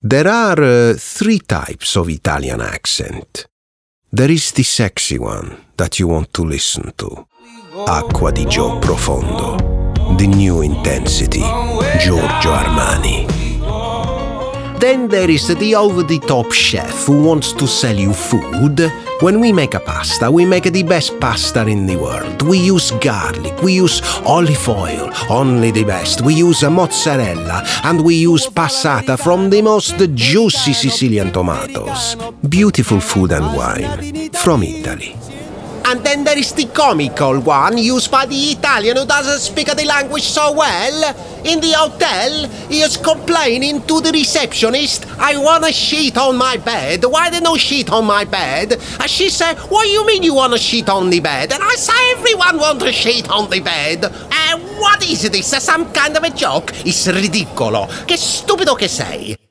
There are three types of Italian accent. There is the sexy one that you want to listen to. Acqua di Gio Profondo. The new intensity. Giorgio Armani. Then there is the over-the-top chef who wants to sell you food. When we make a pasta, we make the best pasta in the world. We use garlic, we use olive oil, only the best. We use mozzarella, and we use passata from the most juicy Sicilian tomatoes. Beautiful food and wine from Italy. And then there is the comical one used by the Italian who doesn't speak the language so well. In the hotel, he is complaining to the receptionist, I want a sheet on my bed. Why there no sheet on my bed? And she said, what do you mean you want a sheet on the bed? And I say, everyone wants a sheet on the bed. What is this? Some kind of a joke? It's ridicolo. Che stupido che sei.